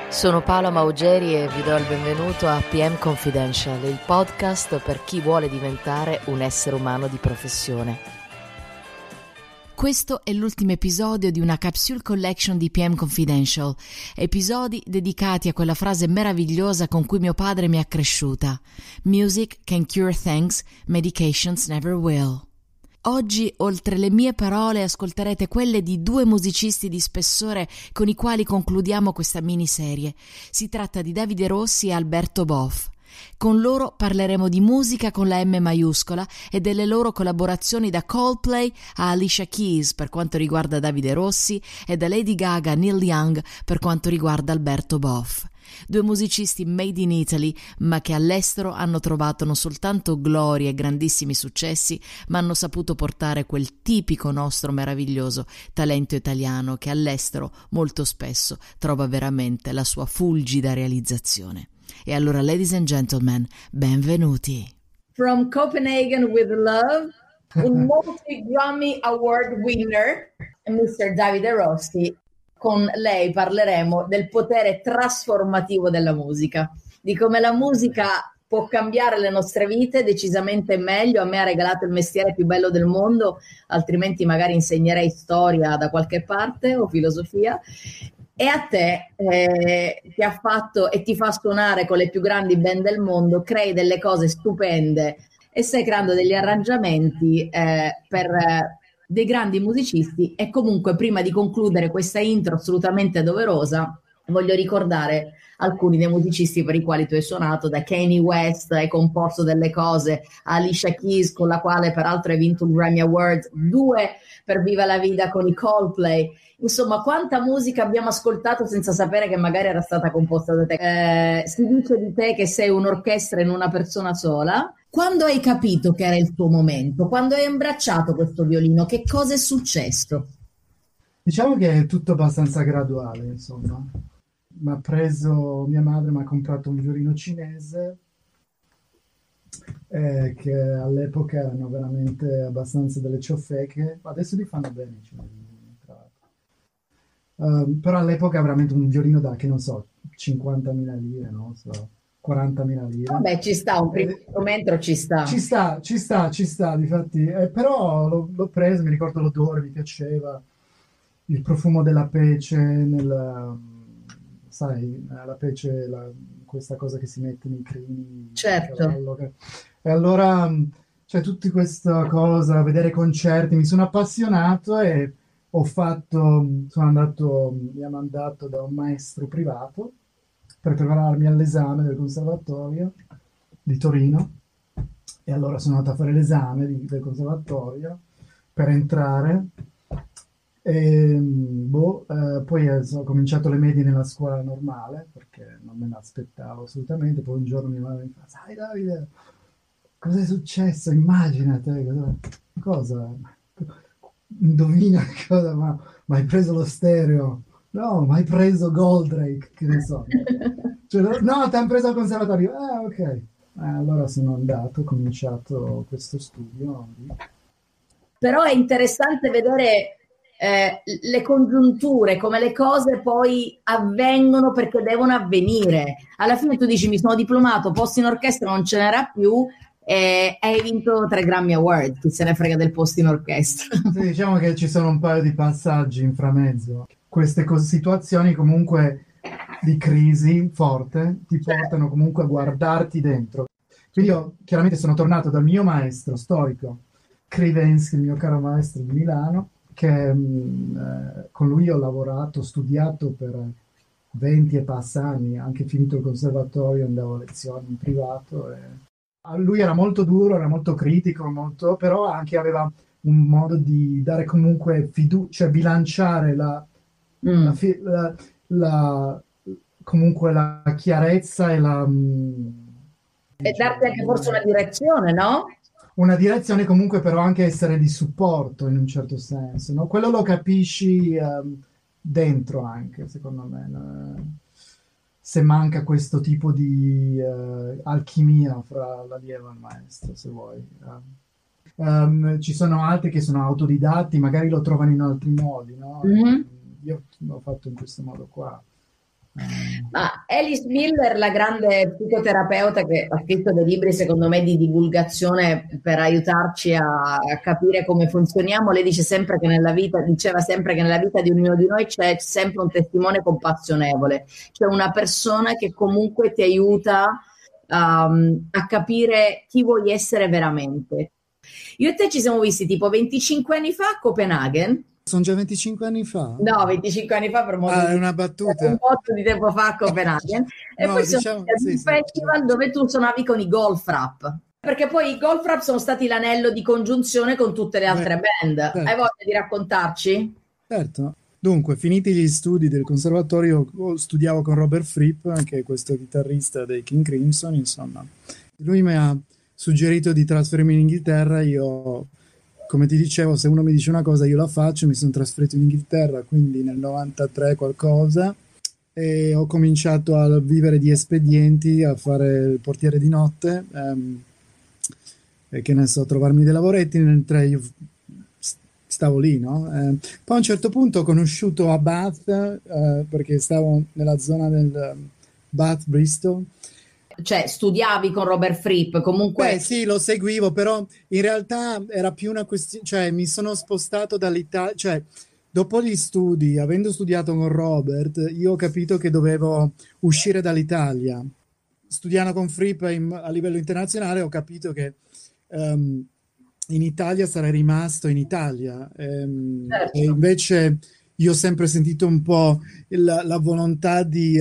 Sono Paola Maugeri e vi do il benvenuto a PM Confidential, il podcast per chi vuole diventare un essere umano di professione. Questo è l'ultimo episodio di una capsule collection di PM Confidential, episodi dedicati a quella frase meravigliosa con cui mio padre mi ha cresciuta: Music can cure things, medications never will. Oggi, oltre le mie parole, ascolterete quelle di due musicisti di spessore con i quali concludiamo questa miniserie. Si tratta di Davide Rossi e Alberto Boff. Con loro parleremo di musica con la M maiuscola e delle loro collaborazioni da Coldplay a Alicia Keys per quanto riguarda Davide Rossi e da Lady Gaga a Neil Young per quanto riguarda Alberto Boff. Due musicisti made in Italy, ma che all'estero hanno trovato non soltanto gloria e grandissimi successi, ma hanno saputo portare quel tipico nostro meraviglioso talento italiano che all'estero molto spesso trova veramente la sua fulgida realizzazione. E allora, ladies and gentlemen, benvenuti. From Copenhagen with love, un multi-Grammy Award winner, Mr. Davide Rossi. Con lei parleremo del potere trasformativo della musica, di come la musica può cambiare le nostre vite decisamente meglio. A me ha regalato il mestiere più bello del mondo, altrimenti magari insegnerei storia da qualche parte o filosofia. E a te ti ha fatto e ti fa suonare con le più grandi band del mondo, crei delle cose stupende e stai creando degli arrangiamenti per dei grandi musicisti. E comunque, prima di concludere questa intro assolutamente doverosa, voglio ricordare alcuni dei musicisti per i quali tu hai suonato, da Kanye West, hai composto delle cose, a Alicia Keys, con la quale peraltro hai vinto un Grammy Award, 2 per Viva la Vida con i Coldplay. Insomma, quanta musica abbiamo ascoltato senza sapere che magari era stata composta da te. Si dice di te che sei un'orchestra in una persona sola. Quando hai capito che era il tuo momento? Quando hai abbracciato questo violino? Che cosa è successo? Diciamo che è tutto abbastanza graduale, insomma. Mia madre mi ha comprato un violino cinese che all'epoca erano veramente abbastanza delle ciofeche. Adesso li fanno bene i cinesi, tra l'altro. Però all'epoca è veramente un violino da, che non so, 50.000 lire, non so, 40.000 lire. Vabbè, ci sta, un primo strumento ci sta. Ci sta, difatti. Però l'ho preso, mi ricordo l'odore, mi piaceva, il profumo della pece, sai, la pece, questa cosa che si mette nei crini. Certo. E allora, cioè, tutta questa cosa, vedere concerti, mi sono appassionato e mi ha mandato da un maestro privato per prepararmi all'esame del conservatorio di Torino. E allora sono andato a fare l'esame del conservatorio per entrare e poi ho cominciato le medie nella scuola normale perché non me l'aspettavo assolutamente. Poi un giorno mia madre mi fa: sai Davide, cosa è successo? Immaginate cosa? Indovina cosa, ma hai preso lo stereo? No, ma hai preso Goldrake, che ne so. Cioè, no, ti hanno preso al conservatorio. Ah, ok. Allora sono andato, ho cominciato questo studio. Però è interessante vedere le congiunture, come le cose poi avvengono perché devono avvenire. Alla fine tu dici: mi sono diplomato, posto in orchestra non ce n'era più, e hai vinto 3 Grammy Award. Chi se ne frega del posto in orchestra? Sì, diciamo che ci sono un paio di passaggi in framezzo. Queste situazioni comunque di crisi forte ti portano comunque a guardarti dentro. Quindi io chiaramente sono tornato dal mio maestro storico, Krivensky, il mio caro maestro di Milano, che con lui ho lavorato, studiato per 20 e passa anni, anche finito il conservatorio, andavo a lezioni in privato. Lui era molto duro, era molto critico, però anche aveva un modo di dare comunque fiducia, cioè bilanciare comunque la chiarezza e e darti anche forse una direzione, no? Una direzione comunque, però anche essere di supporto in un certo senso, no? Quello lo capisci dentro anche, secondo me, se manca questo tipo di alchimia fra l'allievo e il maestro, se vuoi. Ci sono altri che sono autodidatti, magari lo trovano in altri modi, no? Mm-hmm. Io l'ho fatto in questo modo qua. Ma Alice Miller, la grande psicoterapeuta che ha scritto dei libri, secondo me, di divulgazione per aiutarci a capire come funzioniamo, lei dice sempre che nella vita, diceva sempre che nella vita di ognuno di noi c'è sempre un testimone compassionevole, cioè una persona che comunque ti aiuta a capire chi vuoi essere veramente. Io e te ci siamo visti tipo 25 anni fa a Copenaghen. Sono già 25 anni fa? No, 25 anni fa per molto Ah, è di, una un battuta. botto di tempo fa a Copenaghen. E No, poi siamo diciamo, andati ad sì, un sì, festival dove tu suonavi con i Golf Rap. Perché poi i Golf Rap sono stati l'anello di congiunzione con tutte le beh, altre band. Hai certo, voglia di raccontarci? certo. Dunque, finiti gli studi del conservatorio, studiavo con Robert Fripp, che è questo chitarrista dei King Crimson, insomma. Lui mi ha suggerito di trasferirmi in Inghilterra, io, come ti dicevo, se uno mi dice una cosa io la faccio, mi sono trasferito in Inghilterra, quindi nel 93 qualcosa, e ho cominciato a vivere di espedienti, a fare il portiere di notte, e che ne so, trovarmi dei lavoretti, mentre io stavo lì, no? Poi a un certo punto ho conosciuto a Bath, perché stavo nella zona del Bath, Bristol. Cioè, studiavi con Robert Fripp, Beh, comunque, sì, lo seguivo, però in realtà era più una questione, cioè mi sono spostato dall'Italia, cioè dopo gli studi, avendo studiato con Robert, io ho capito che dovevo uscire dall'Italia. Studiando con Fripp a livello internazionale, ho capito che in Italia sarei rimasto in Italia. E certo. invece io ho sempre sentito un po' la volontà di,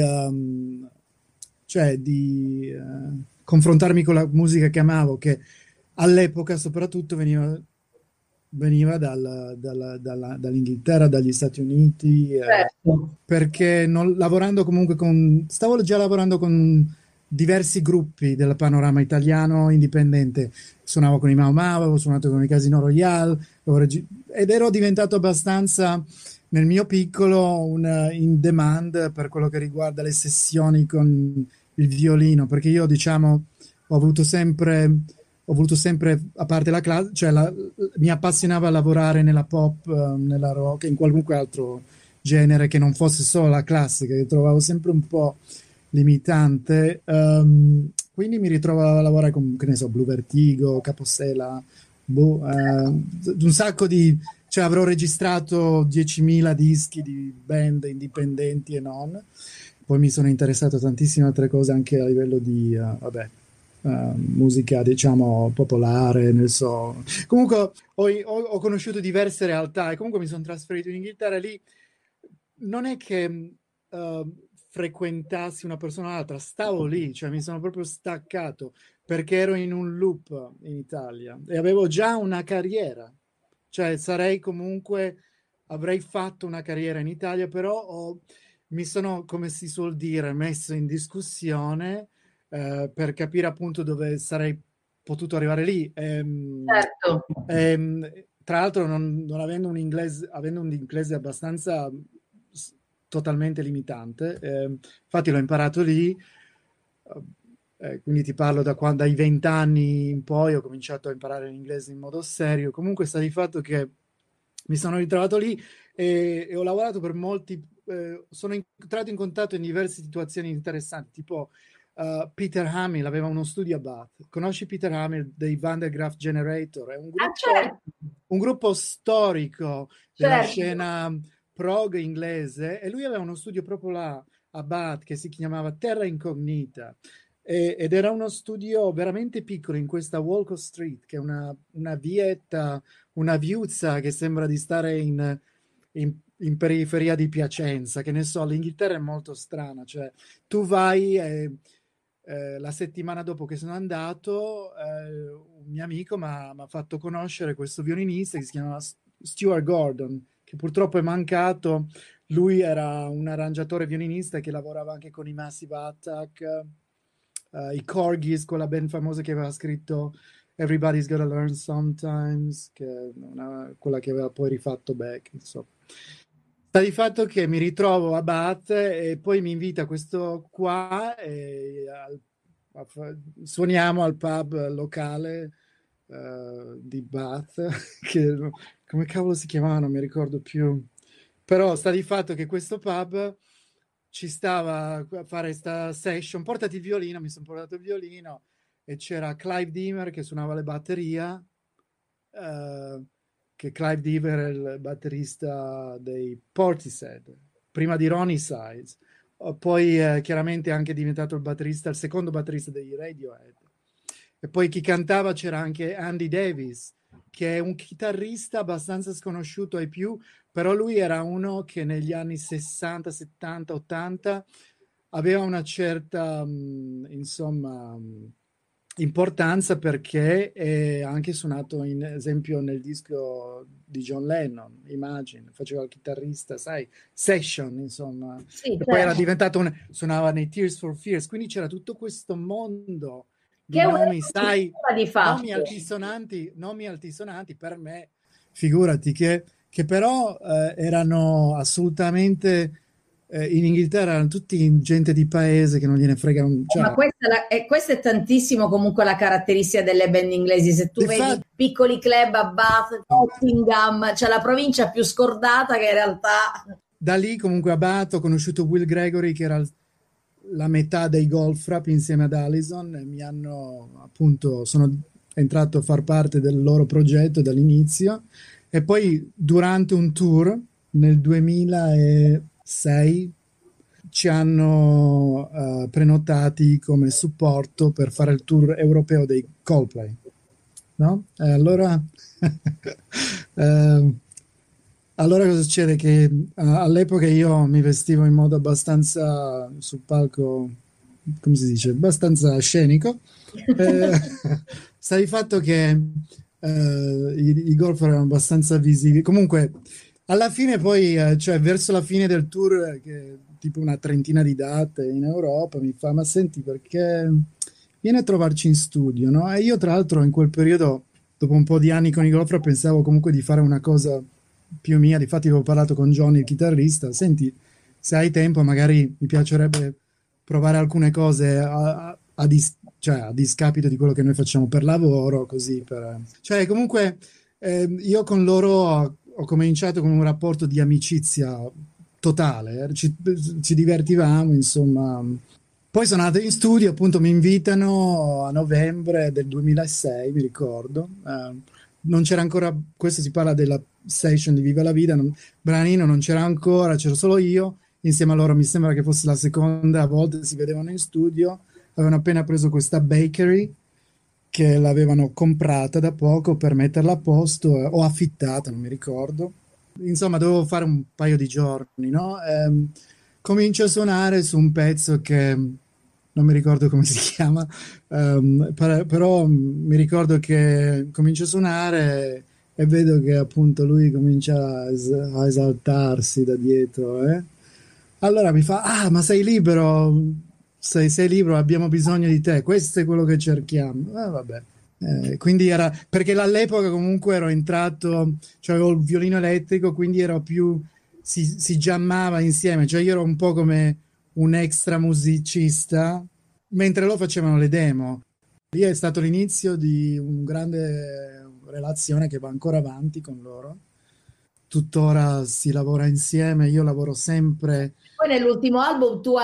cioè di confrontarmi con la musica che amavo, che all'epoca soprattutto veniva dall'Inghilterra, dagli Stati Uniti, Certo. perché lavorando comunque stavo già lavorando con diversi gruppi del panorama italiano indipendente. Suonavo con i Mau Mau, avevo suonato con i Casino Royale, ed ero diventato abbastanza, nel mio piccolo, un in demand per quello che riguarda le sessioni con il violino, perché io, diciamo, ho avuto sempre ho voluto sempre, a parte la classe, cioè mi appassionava lavorare nella pop, nella rock, in qualunque altro genere che non fosse solo la classica, che trovavo sempre un po' limitante. Quindi mi ritrovavo a lavorare con, che ne so, Blue Vertigo, Capossela, boh, un sacco di... Cioè avrò registrato 10.000 dischi di band indipendenti e non. Poi mi sono interessato a tantissime altre cose anche a livello di, vabbè, musica, diciamo, popolare, nel so. Comunque ho conosciuto diverse realtà e comunque mi sono trasferito in Inghilterra e lì non è che frequentassi una persona o l'altra, stavo lì, cioè mi sono proprio staccato perché ero in un loop in Italia e avevo già una carriera, cioè sarei comunque, avrei fatto una carriera in Italia, però mi sono, come si suol dire, messo in discussione per capire appunto dove sarei potuto arrivare lì. Certo. Tra l'altro, non avendo un inglese, avendo un inglese abbastanza totalmente limitante, infatti l'ho imparato lì. Quindi ti parlo dai 20 anni in poi ho cominciato a imparare l'inglese in modo serio. Comunque sta di fatto che mi sono ritrovato lì e ho lavorato per molti, sono entrato in contatto in diverse situazioni interessanti, tipo Peter Hamill aveva uno studio a Bath. Conosci Peter Hamill dei Van der Graaf Generator? È Ah, certo, un gruppo storico della certo. scena prog inglese e lui aveva uno studio proprio là a Bath che si chiamava Terra Incognita. Ed era uno studio veramente piccolo in questa Walcott Street, che è una vietta, una viuzza che sembra di stare in periferia di Piacenza, che ne so, l'Inghilterra è molto strana, cioè tu vai la settimana dopo che sono andato, un mio amico mi ha fatto conoscere questo violinista che si chiama Stuart Gordon, che purtroppo è mancato. Lui era un arrangiatore violinista che lavorava anche con i Massive Attack, i Corgis, quella band famosa che aveva scritto Everybody's Gotta Learn Sometimes, che è quella che aveva poi rifatto Beck, insomma. Sta di fatto che mi ritrovo a Bath e poi mi invita questo qua e suoniamo al pub locale di Bath, che come cavolo si chiamava, non mi ricordo più. Però sta di fatto che questo pub ci stava a fare sta session, portati il violino, mi sono portato il violino e c'era Clive Deaver che suonava le batteria, che Clive Deaver è il batterista dei Portishead, prima di Ronnie Sides, poi chiaramente è anche diventato il secondo batterista dei Radiohead. E poi chi cantava c'era anche Andy Davis, che è un chitarrista abbastanza sconosciuto ai più, però lui era uno che negli anni 60, 70, 80 aveva una certa, insomma, importanza perché è anche suonato, in esempio, nel disco di John Lennon, Imagine, faceva il chitarrista, sai, session, insomma. Sì, E poi era certo. diventato suonava nei Tears for Fears, quindi c'era tutto questo mondo Che di è una nomi, sai, cultura di fatto. nomi altisonanti per me, figurati, che però erano assolutamente in Inghilterra, erano tutti gente di paese che non gliene frega, Ma cioè, questa è tantissimo comunque la caratteristica delle band inglesi. Se tu vedi difatti, piccoli club a Bath, Nottingham, c'è la provincia più scordata che in realtà... da lì comunque a Bath ho conosciuto Will Gregory, che era la metà dei Goldfrapp insieme ad Allison, e mi hanno appunto, sono entrato a far parte del loro progetto dall'inizio, e poi durante un tour nel 2006 ci hanno prenotati come supporto per fare il tour europeo dei Coldplay, no? E allora, eh, allora cosa succede? Che all'epoca io mi vestivo in modo abbastanza sul palco, come si dice, abbastanza scenico. Eh, sta di fatto che i golf erano abbastanza visivi. Comunque, alla fine poi, cioè verso la fine del tour, tipo una trentina di date in Europa, mi fa, ma senti, perché vieni a trovarci in studio, no? E io tra l'altro in quel periodo, dopo un po' di anni con i Goffra, pensavo comunque di fare una cosa più mia. Difatti avevo parlato con Johnny, il chitarrista, senti, se hai tempo magari mi piacerebbe provare alcune cose cioè, a discapito di quello che noi facciamo per lavoro, così per... Cioè, comunque, io con loro ho cominciato con un rapporto di amicizia totale, ci divertivamo, insomma. Poi sono andato in studio, appunto mi invitano a novembre del 2006, mi ricordo. Non c'era ancora, questo si parla della session di Viva la Vida, Branino non c'era ancora, c'ero solo io, insieme a loro mi sembra che fosse la seconda volta che si vedevano in studio, avevano appena preso questa bakery che l'avevano comprata da poco per metterla a posto, o affittata, non mi ricordo. Insomma, dovevo fare un paio di giorni, no? Comincio a suonare su un pezzo che non mi ricordo come si chiama, però mi ricordo che comincio a suonare e vedo che appunto lui comincia a esaltarsi da dietro, eh? Allora mi fa, ah, ma sei libero? Sei libero, abbiamo bisogno di te, questo è quello che cerchiamo. Vabbè. Quindi era, perché all'epoca comunque ero entrato, cioè avevo il violino elettrico, quindi ero più, si jammava insieme, cioè io ero un po' come un extra musicista, mentre loro facevano le demo. Lì è stato l'inizio di una grande relazione che va ancora avanti con loro. Tuttora si lavora insieme, io lavoro sempre. Poi nell'ultimo album tu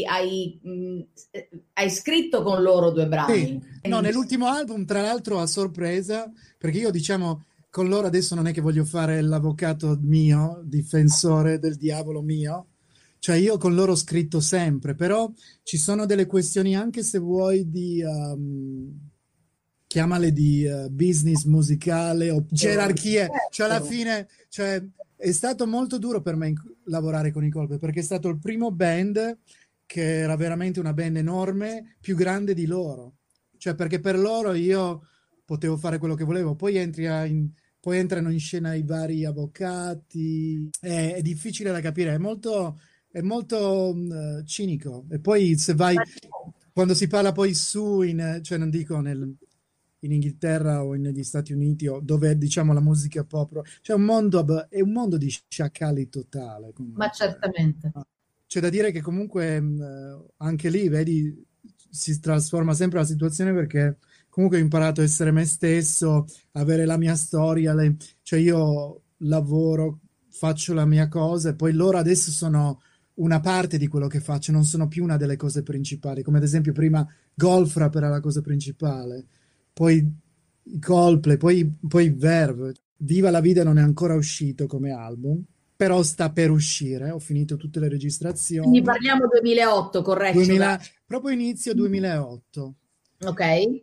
hai scritto con loro due Sì, brani. no, nell'ultimo album, tra l'altro a sorpresa, perché io diciamo con loro adesso non è che voglio fare l'avvocato mio, difensore del diavolo mio, cioè io con loro ho scritto sempre, però ci sono delle questioni anche se vuoi di, chiamale di business musicale o gerarchie, cioè alla Certo. fine, cioè, è stato molto duro per me lavorare con i Colpe perché è stato il primo band che era veramente una band enorme, più grande di loro. Cioè, perché per loro io potevo fare quello che volevo, poi entrano in scena i vari avvocati, è difficile da capire, è molto cinico. E poi se vai, quando si parla poi cioè non dico in Inghilterra o negli Stati Uniti, o dove diciamo la musica pop, c'è è un mondo di sciacalli totale Ma comunque. certamente. C'è da dire che comunque anche lì, vedi, si trasforma sempre la situazione perché comunque ho imparato a essere me stesso, avere la mia storia, cioè io lavoro, faccio la mia cosa e poi loro adesso una parte di quello che faccio, non sono più una delle cose principali, come ad esempio prima Goldfrapp era la cosa principale, poi i Coldplay, poi Verve. Viva la Vida non è ancora uscito come album, però sta per uscire, ho finito tutte le Quindi registrazioni. parliamo 2008, corretto? 2000, proprio inizio 2008. Ok.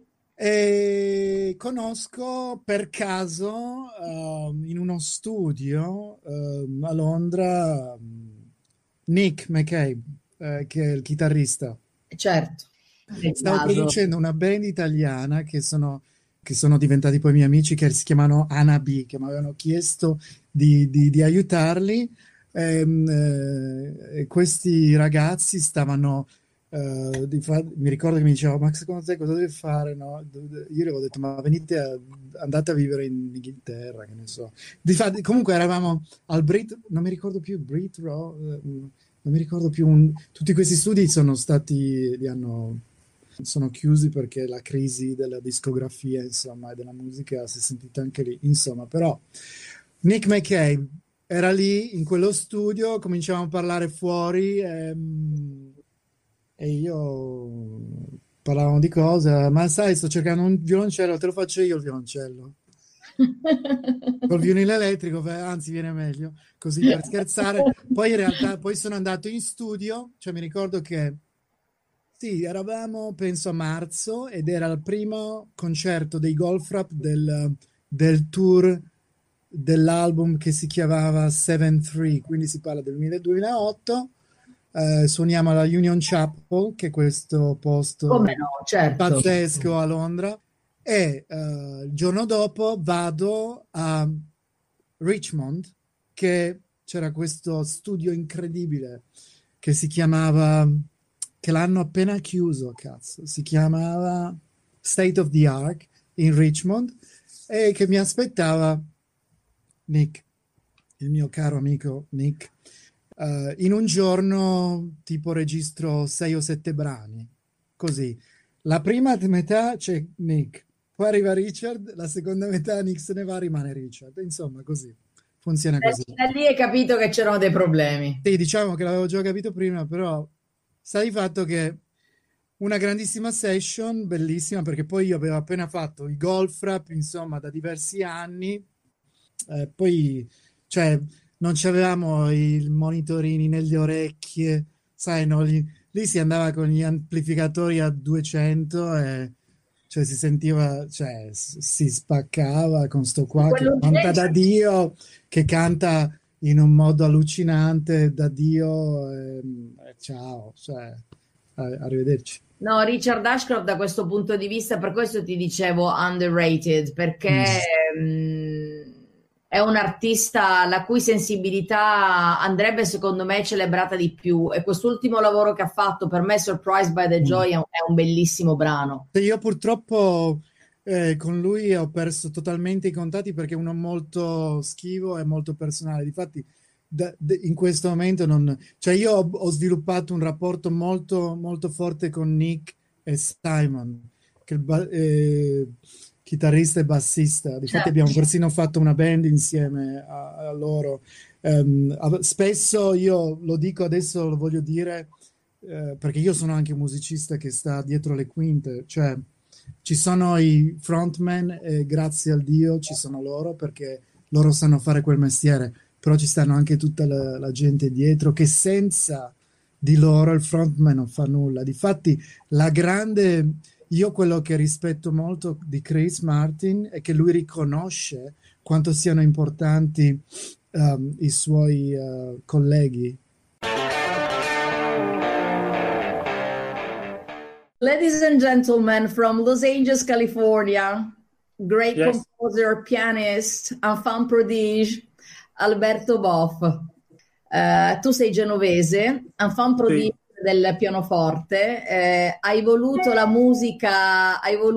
E conosco per caso in uno studio a Londra Nick McCabe, che è il chitarrista. Certo. Che Stavo caso. producendo una band italiana che sono diventati poi miei amici, che si chiamano Ana B, che mi avevano chiesto di aiutarli. E questi ragazzi stavano mi ricordo che mi diceva, ma secondo te cosa deve fare? No? Io gli avevo detto, ma andate a vivere in Inghilterra, che ne so. Comunque eravamo al Brit, non mi ricordo più, Brit Row, non mi ricordo più, tutti questi studi sono chiusi perché la crisi della discografia, insomma, e della musica si è sentita anche lì. Insomma, però Nick McCabe era lì in quello studio, cominciavamo a parlare fuori e io parlavamo di cose, ma sai, sto cercando un violoncello, te lo faccio io il violoncello. Col violino elettrico, anzi viene meglio, così per scherzare. Poi in realtà, poi sono andato in studio, cioè mi ricordo che sì, eravamo penso a marzo ed era il primo concerto dei Goldfrapp del tour dell'album che si chiamava 7-3, quindi si parla del 2008. Suoniamo alla Union Chapel, che è questo Come posto no, certo. pazzesco a Londra, e il giorno dopo vado a Richmond, che c'era questo studio incredibile che si chiamava, che l'hanno appena chiuso, cazzo, si chiamava State of the Art in Richmond, e che mi aspettava Nick, il mio caro amico Nick. In un giorno tipo registro 6 o 7 brani, così. La prima metà c'è Nick, poi arriva Richard, la seconda metà Nick se ne va, rimane Richard. Insomma, così. Funziona così. Da lì hai capito che c'erano dei problemi. Sì, diciamo che l'avevo già capito prima, però sai il fatto che una grandissima session, bellissima, perché poi io avevo appena fatto i Goldfrapp, insomma, da diversi anni, poi, cioè, non c'avevamo i monitorini nelle orecchie, sai, no? Lì si andava con gli amplificatori a 200 e cioè, si sentiva, cioè, si spaccava con sto qua che canta da Quell'urgenza. Dio, che canta in un modo allucinante da Dio, ciao, cioè, arrivederci. No, Richard Ashcroft da questo punto di vista, per questo ti dicevo underrated, Mm. perché è un artista la cui sensibilità andrebbe secondo me celebrata di più e quest'ultimo lavoro che ha fatto per me, Surprised by the Mm. Joy, è un bellissimo brano. Io purtroppo con lui ho perso totalmente i contatti perché è uno molto schivo e molto personale. Difatti, in questo momento non. Cioè, io ho sviluppato un rapporto molto, molto forte con Nick e Simon, che è chitarrista e bassista. Difatti, Cioè, abbiamo persino fatto una band insieme a loro. Spesso io lo dico adesso, lo voglio dire perché io sono anche un musicista che sta dietro le quinte, cioè ci sono i frontman e grazie al Dio ci sono loro perché loro sanno fare quel mestiere, però ci stanno anche tutta la gente dietro che senza di loro il frontman non fa nulla. Difatti io quello che rispetto molto di Chris Martin è che lui riconosce quanto siano importanti i suoi colleghi. Ladies and gentlemen, from Los Angeles, California, great Yes. composer, pianist, enfant prodige, Alberto Boff. Tu sei genovese, enfant prodige del pianoforte, hai voluto la musica,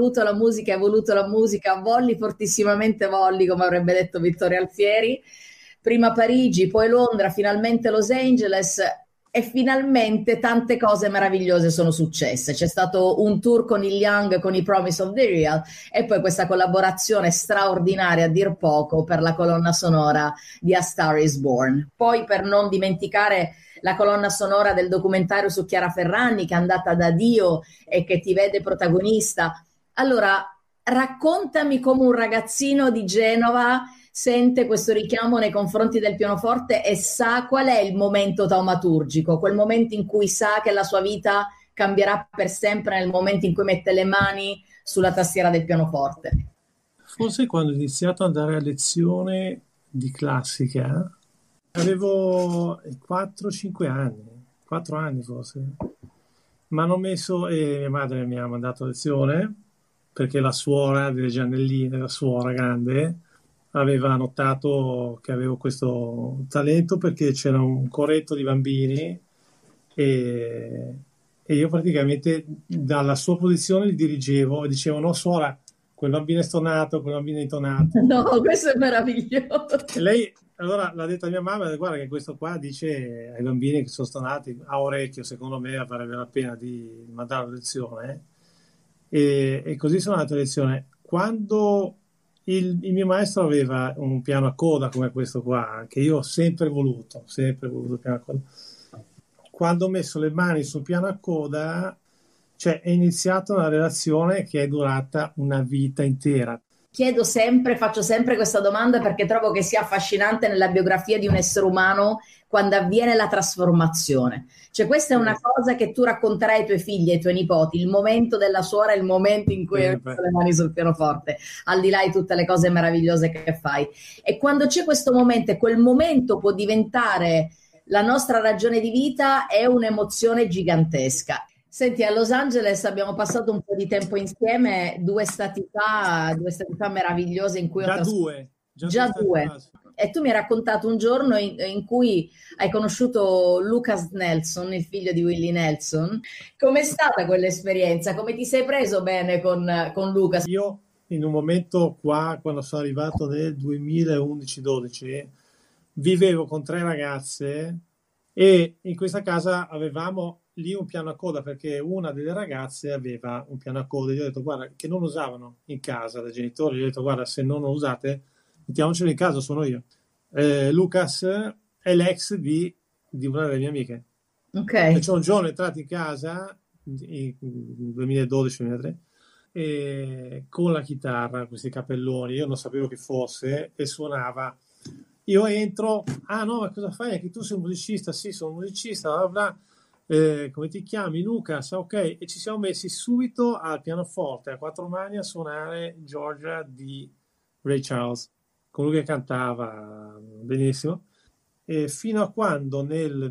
volli fortissimamente volli, come avrebbe detto Vittorio Alfieri, prima Parigi, poi Londra, finalmente Los Angeles. E finalmente tante cose meravigliose sono successe. C'è stato un tour con il Young, con i Promise of the Real, e poi questa collaborazione straordinaria, a dir poco, per la colonna sonora di A Star is Born. Poi, per non dimenticare la colonna sonora del documentario su Chiara Ferragni, che è andata da Dio e che ti vede protagonista. Allora, raccontami come un ragazzino di Genova sente questo richiamo nei confronti del pianoforte e sa qual è il momento taumaturgico, quel momento in cui sa che la sua vita cambierà per sempre nel momento in cui mette le mani sulla tastiera del pianoforte. Forse quando ho iniziato ad andare a lezione di classica, avevo 4-5 anni, 4 anni forse. Mi hanno messo, e mia madre mi ha mandato a lezione, perché la suora delle Giannelline, la suora grande, aveva notato che avevo questo talento perché c'era un coretto di bambini e io praticamente dalla sua posizione li dirigevo e dicevo: no suora, quel bambino è stonato, quel bambino è intonato. No, questo è meraviglioso. E lei allora l'ha detto a mia mamma: guarda che questo qua dice ai bambini che sono stonati a orecchio, secondo me varrebbe la pena di mandare a lezione. E così sono andato a lezione. Quando il mio maestro aveva un piano a coda come questo qua, che io ho sempre voluto il piano a coda. Quando ho messo le mani sul piano a coda, cioè è iniziata una relazione che è durata una vita intera. Faccio sempre questa domanda perché trovo che sia affascinante nella biografia di un essere umano quando avviene la trasformazione. Cioè questa è una cosa che tu racconterai ai tuoi figli e ai tuoi nipoti, il momento della suora è il momento in cui hai messo le mani sul pianoforte, al di là di tutte le cose meravigliose che fai. E quando c'è questo momento e quel momento può diventare la nostra ragione di vita, è un'emozione gigantesca. Senti, a Los Angeles abbiamo passato un po' di tempo insieme, due estati fa meravigliose in cui già due. E tu mi hai raccontato un giorno in cui hai conosciuto Lucas Nelson, il figlio di Willie Nelson. Com'è stata quell'esperienza? Come ti sei preso bene con Lucas? Io in un momento qua, quando sono arrivato nel 2011-12, vivevo con 3 ragazze e in questa casa avevamo lì un piano a coda perché una delle ragazze aveva un piano a coda. Io ho detto: guarda, che non usavano in casa dai genitori. Io ho detto: guarda, se non lo usate, mettiamocelo in casa, sono io. Lucas è l'ex di una delle mie amiche. Ok. E c'è un giorno entrato in casa, nel 2012-2013, e con la chitarra, questi capelloni, io non sapevo chi fosse, e suonava. Io entro: ah no, ma cosa fai? Anche tu sei un musicista? Sì, sono un musicista, bla bla. Come ti chiami? Lucas? Ok. E ci siamo messi subito al pianoforte a 4 mani a suonare Georgia di Ray Charles, colui che cantava benissimo, e fino a quando nel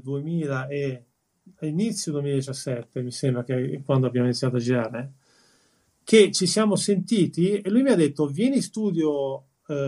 inizio 2017, mi sembra, che quando abbiamo iniziato a girare, che ci siamo sentiti e lui mi ha detto: vieni in studio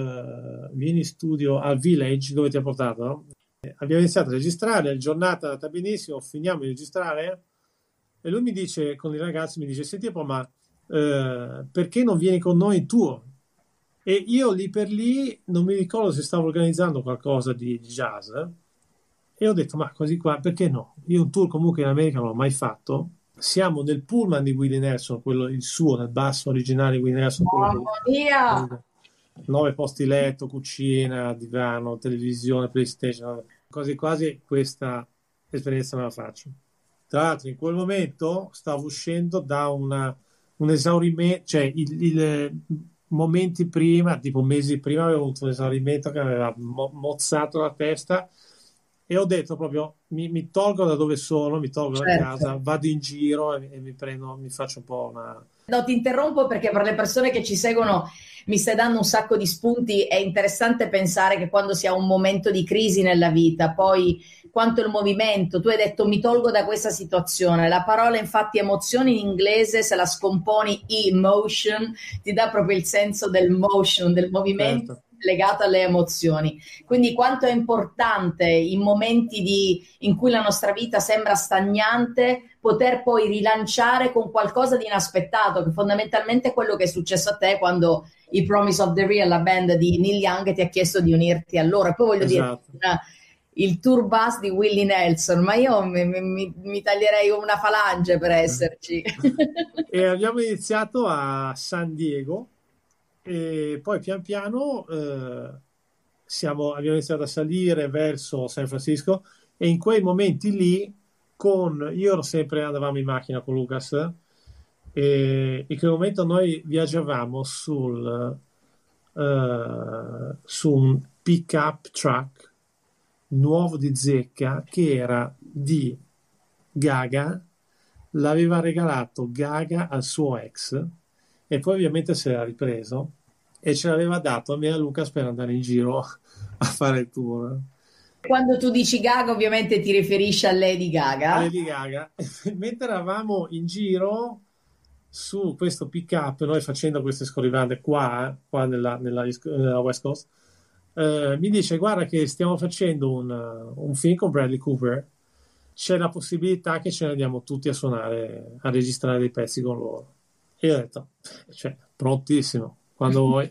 al Village dove ti ha portato, no? Abbiamo iniziato a registrare, la giornata è andata benissimo, finiamo di registrare e lui mi dice, con i ragazzi, mi dice: senti un po', ma perché non vieni con noi in tour? E io lì per lì non mi ricordo se stavo organizzando qualcosa di jazz, e ho detto: ma così qua, perché no? Io un tour comunque in America non l'ho mai fatto. Siamo nel pullman di Willie Nelson, quello il suo, nel basso originale di Willie Nelson, Mamma mia! 9 posti letto, cucina, divano, televisione, PlayStation, quasi questa esperienza me la faccio. Tra l'altro in quel momento stavo uscendo da un esaurimento, cioè il momenti prima, tipo mesi prima, avevo avuto un esaurimento che mi aveva mozzato la testa e ho detto proprio: mi tolgo da dove sono, mi tolgo da casa, vado in giro e mi faccio un po' una... No, ti interrompo perché per le persone che ci seguono mi stai dando un sacco di spunti. È interessante pensare che quando si ha un momento di crisi nella vita, poi quanto il movimento, tu hai detto mi tolgo da questa situazione, la parola infatti emozioni in inglese, se la scomponi emotion, ti dà proprio il senso del motion, del movimento. Certo. Legato alle emozioni, quindi quanto è importante in momenti in cui la nostra vita sembra stagnante poter poi rilanciare con qualcosa di inaspettato, che fondamentalmente è quello che è successo a te quando i Promise of the Real, la band di Neil Young, ti ha chiesto di unirti a loro. E poi voglio dire il tour bus di Willie Nelson, ma io mi taglierei una falange per esserci. E abbiamo iniziato a San Diego e poi pian piano abbiamo iniziato a salire verso San Francisco. E in quei momenti lì, io sempre andavamo in macchina con Lucas, e in quel momento noi viaggiavamo su un pick-up truck nuovo di zecca che era di Gaga, l'aveva regalato Gaga al suo ex e poi ovviamente se l'ha ripreso e ce l'aveva dato a me e a Lucas per andare in giro a fare il tour. Quando tu dici Gaga, ovviamente ti riferisci a Lady Gaga. A Lady Gaga. Mentre eravamo in giro su questo pick-up, noi facendo queste scorribande qua nella West Coast, mi dice: guarda che stiamo facendo un film con Bradley Cooper, c'è la possibilità che ce ne andiamo tutti a suonare, a registrare dei pezzi con loro. E io ho detto, cioè, prontissimo, quando vuoi.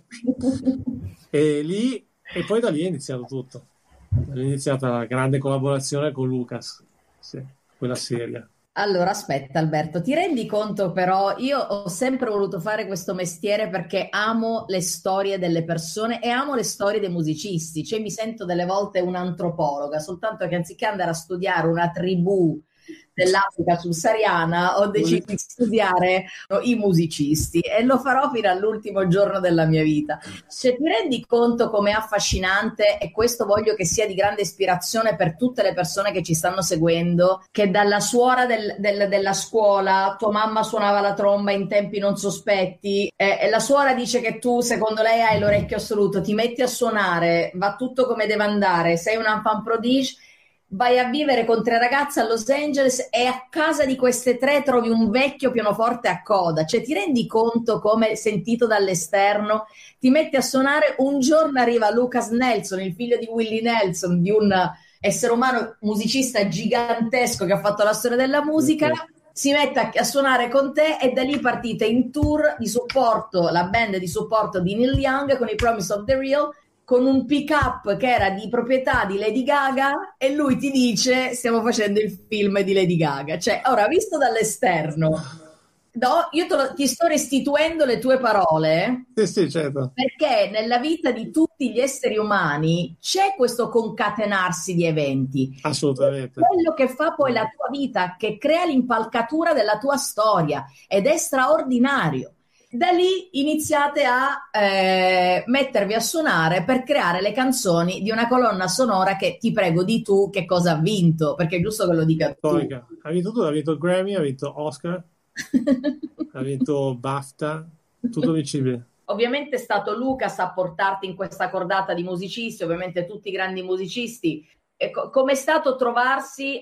E poi da lì è iniziato tutto. È iniziata la grande collaborazione con Lucas, sì, quella seria. Allora, aspetta Alberto, ti rendi conto però, io ho sempre voluto fare questo mestiere perché amo le storie delle persone e amo le storie dei musicisti, cioè mi sento delle volte un'antropologa, soltanto che anziché andare a studiare una tribù dell'Africa subsahariana ho deciso di studiare i musicisti e lo farò fino all'ultimo giorno della mia vita. Cioè, ti rendi conto com'è affascinante, e questo voglio che sia di grande ispirazione per tutte le persone che ci stanno seguendo, che dalla suora della scuola tua mamma suonava la tromba in tempi non sospetti, e la suora dice che tu secondo lei hai l'orecchio assoluto, ti metti a suonare, va tutto come deve andare, sei un enfant prodige, vai a vivere con 3 ragazze a Los Angeles e a casa di queste 3 trovi un vecchio pianoforte a coda. Cioè, ti rendi conto come, sentito dall'esterno, ti metti a suonare, un giorno arriva Lucas Nelson, il figlio di Willie Nelson, di un essere umano musicista gigantesco che ha fatto la storia della musica, si mette a suonare con te e da lì partite in tour di supporto, la band di supporto di Neil Young con i Promise of the Real, con un pick-up che era di proprietà di Lady Gaga, e lui ti dice stiamo facendo il film di Lady Gaga. Cioè, ora, visto dall'esterno, no, io ti sto restituendo le tue parole, sì, certo, perché nella vita di tutti gli esseri umani c'è questo concatenarsi di eventi. assolutamente. Quello che fa poi la tua vita, che crea l'impalcatura della tua storia, ed è straordinario. Da lì iniziate a mettervi a suonare per creare le canzoni di una colonna sonora che, ti prego, di tu che cosa ha vinto, perché è giusto che lo dica tu. Storica. Ha vinto tutto, ha vinto il Grammy, ha vinto Oscar, ha vinto BAFTA, tutto vincibile. Ovviamente è stato Lucas a portarti in questa cordata di musicisti, ovviamente tutti i grandi musicisti. Come è stato trovarsi...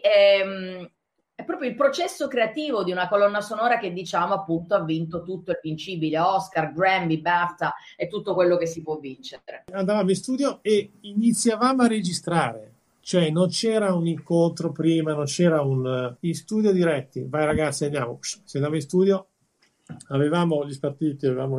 è proprio il processo creativo di una colonna sonora che, diciamo, appunto ha vinto tutto il vincibile, Oscar, Grammy, BAFTA e tutto quello che si può vincere. Andavamo in studio e iniziavamo a registrare, cioè non c'era un incontro prima, non c'era in studio diretti, vai ragazzi andiamo, si andava in studio, avevamo gli spartiti, avevamo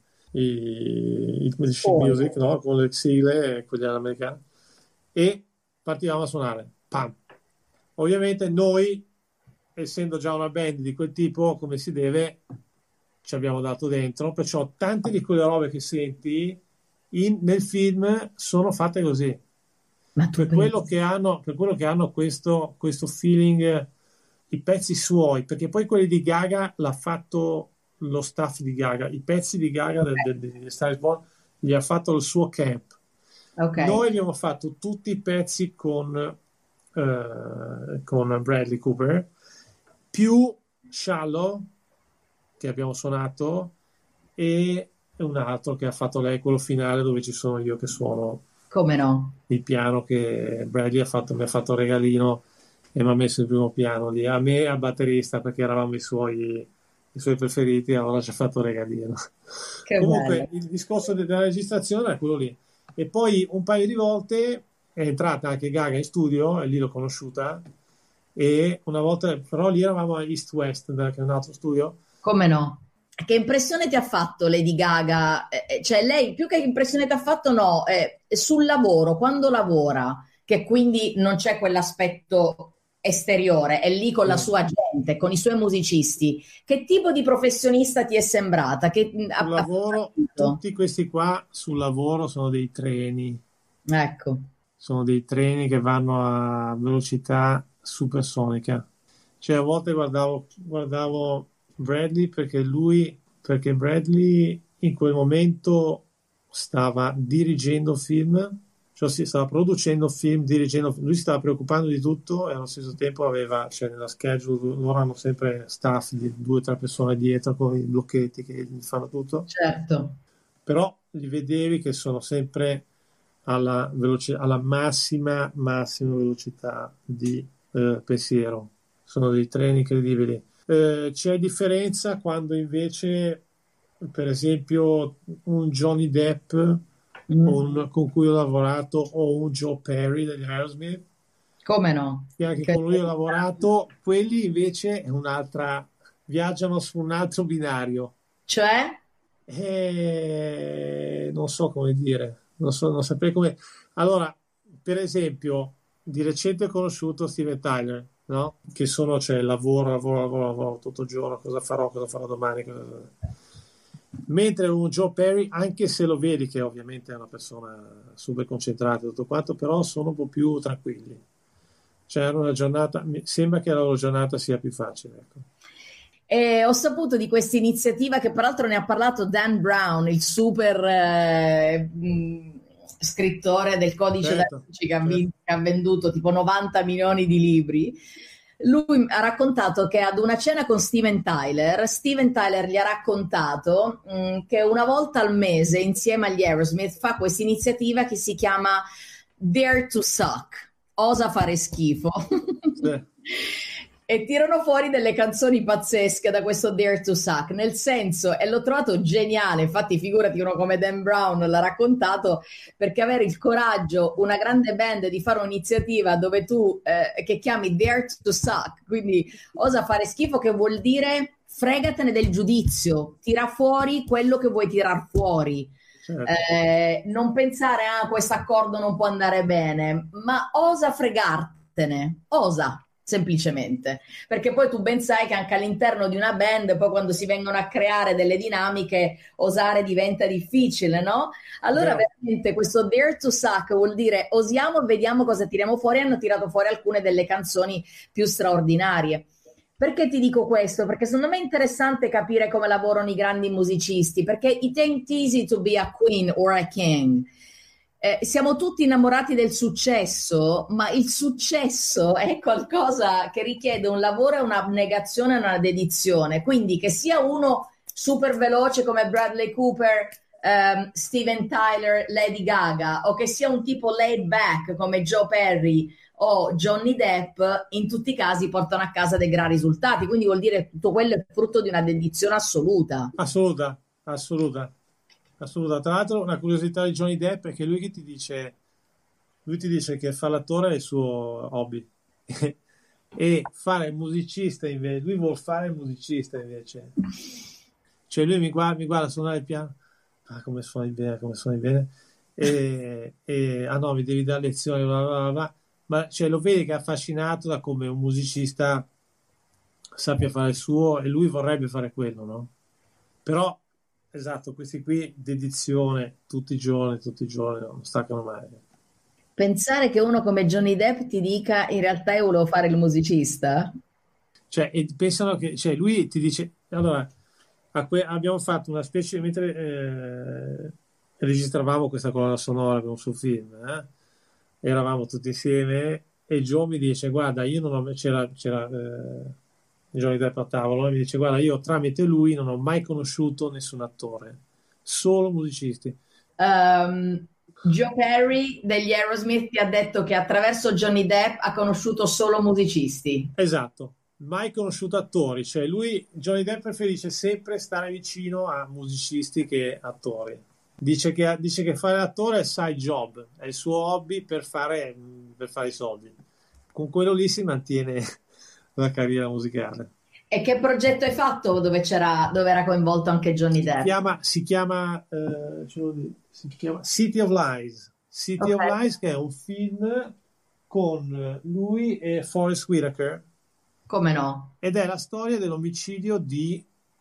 i music, no? Con le sigle, quelli americani, e partivamo a suonare, pam. Ovviamente noi, essendo già una band di quel tipo, come si deve, ci abbiamo dato dentro, perciò tante di quelle robe che senti nel film sono fatte così. Ma per quello che hanno questo feeling, i pezzi suoi, perché poi quelli di Gaga l'ha fatto lo staff di Gaga, i pezzi di Gaga di Star is Born gli ha fatto il suo camp. Okay. Noi abbiamo fatto tutti i pezzi con Bradley Cooper, più Shallow che abbiamo suonato, e un altro che ha fatto lei, quello finale dove ci sono io che suono, come no, il piano che Bradley mi ha fatto regalino e mi ha messo il primo piano lì, a me e al batterista, perché eravamo i suoi preferiti, allora ci ha fatto regalino. che Comunque bello. il discorso della registrazione è quello lì, e poi un paio di volte è entrata anche Gaga in studio e lì l'ho conosciuta, e una volta però lì eravamo a East West, che è un altro studio. Come no? Che impressione ti ha fatto Lady Gaga? Cioè, lei, più che impressione ti ha fatto, no, sul lavoro, quando lavora, che quindi non c'è quell'aspetto esteriore, è lì con la sua gente, con i suoi musicisti. Che tipo di professionista ti è sembrata? Sul lavoro, tutti questi qua sul lavoro sono dei treni. Ecco. sono dei treni che vanno a velocità supersonica. Cioè a volte guardavo Bradley perché Bradley in quel momento stava dirigendo film, cioè si stava producendo film, dirigendo, lui si stava preoccupando di tutto e allo stesso tempo aveva, cioè nella schedule, loro hanno sempre staff di 2 o 3 persone dietro con i blocchetti che gli fanno tutto, Certo. però li vedevi che sono sempre alla massima velocità di pensiero. Sono dei treni incredibili. C'è differenza quando invece, per esempio, un Johnny Depp con cui ho lavorato o un Joe Perry degli Aerosmith, Come no? che anche con lui ho lavorato, quelli invece è un'altra, viaggiano su un altro binario. Cioè? Non so come dire, non saprei come. Allora, per esempio, di recente ho conosciuto Steven Tyler, no? Che cioè, lavoro tutto il giorno, cosa farò domani. Mentre un Joe Perry, anche se lo vedi che ovviamente è una persona super concentrata e tutto quanto, però sono un po' più tranquilli. Cioè, una giornata, mi sembra che la loro giornata sia più facile, ecco. E ho saputo di questa iniziativa che peraltro ne ha parlato Dan Brown, il super scrittore del Codice da Vinci che ha venduto tipo 90 milioni di libri. Lui ha raccontato che ad una cena con Steven Tyler gli ha raccontato che una volta al mese insieme agli Aerosmith fa questa iniziativa che si chiama Dare to Suck, osa fare schifo. Sì. E tirano fuori delle canzoni pazzesche da questo Dare to Suck, nel senso, e l'ho trovato geniale, infatti figurati uno come Dan Brown l'ha raccontato, perché avere il coraggio, una grande band, di fare un'iniziativa dove tu, che chiami Dare to Suck, quindi osa fare schifo, che vuol dire fregatene del giudizio, tira fuori quello che vuoi tirar fuori. Certo. Non pensare questo accordo non può andare bene, ma osa fregartene, osa semplicemente, perché poi tu ben sai che anche all'interno di una band poi quando si vengono a creare delle dinamiche osare diventa difficile, no? Allora veramente questo Dare to Suck vuol dire osiamo e vediamo cosa tiriamo fuori. Hanno tirato fuori alcune delle canzoni più straordinarie. Perché ti dico questo? Perché secondo me è interessante capire come lavorano i grandi musicisti, perché it ain't easy to be a queen or a king. Siamo tutti innamorati del successo, ma il successo è qualcosa che richiede un lavoro e un'abnegazione e una dedizione. Quindi che sia uno super veloce come Bradley Cooper, Steven Tyler, Lady Gaga, o che sia un tipo laid back come Joe Perry o Johnny Depp, in tutti i casi portano a casa dei gran risultati. Quindi vuol dire che tutto quello è frutto di una dedizione assoluta. Assoluta. Tra l'altro, una curiosità di Johnny Depp è che lui ti dice che fare l'attore è il suo hobby e fare il musicista invece, lui vuol fare il musicista invece, cioè lui mi guarda suonare il piano, come suoni bene e no, mi devi dare lezioni, bla bla bla. Ma cioè, lo vedi che è affascinato da come un musicista sappia fare il suo e lui vorrebbe fare quello, no? Però esatto, questi qui, dedizione, tutti i giorni, non staccano mai. Pensare che uno come Johnny Depp ti dica in realtà io volevo fare il musicista? Cioè, e pensano che, cioè, lui ti dice, allora, abbiamo fatto una specie, mentre registravamo questa colonna sonora per un suo film, eravamo tutti insieme e Joe mi dice, guarda, io non ho, c'era Johnny Depp a tavolo e mi dice, guarda, io tramite lui non ho mai conosciuto nessun attore, solo musicisti. Joe Perry degli Aerosmith ti ha detto che attraverso Johnny Depp ha conosciuto solo musicisti. Esatto, mai conosciuto attori, cioè Johnny Depp preferisce sempre stare vicino a musicisti che attori. Dice che fare l'attore è il side job, è il suo hobby per fare i soldi. Con quello lì si mantiene la carriera musicale. E che progetto hai fatto dove era coinvolto anche Johnny Depp? Si chiama City of Lies. City of Lies, che è un film con lui e Forest Whitaker. Come no? Ed è la storia dell'omicidio di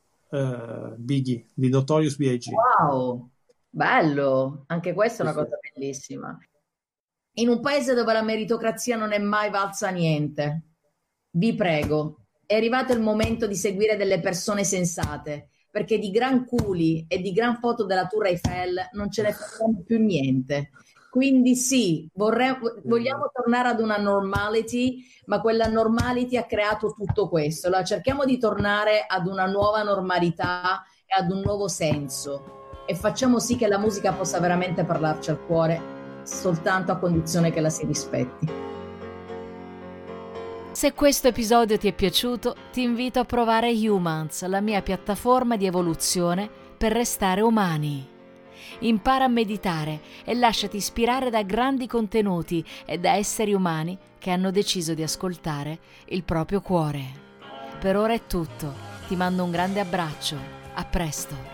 Biggie, di Notorious B.I.G. Wow, bello! Anche questa è una cosa bellissima. in un paese dove la meritocrazia non è mai valsa niente, vi prego, è arrivato il momento di seguire delle persone sensate, perché di gran culi e di gran foto della Tour Eiffel non ce ne facciamo più niente. Quindi sì, vogliamo tornare ad una normality, ma quella normality ha creato tutto questo. Allora, cerchiamo di tornare ad una nuova normalità e ad un nuovo senso e facciamo sì che la musica possa veramente parlarci al cuore, soltanto a condizione che la si rispetti. Se questo episodio ti è piaciuto, ti invito a provare Humans, la mia piattaforma di evoluzione per restare umani. Impara a meditare e lasciati ispirare da grandi contenuti e da esseri umani che hanno deciso di ascoltare il proprio cuore. Per ora è tutto, ti mando un grande abbraccio, a presto.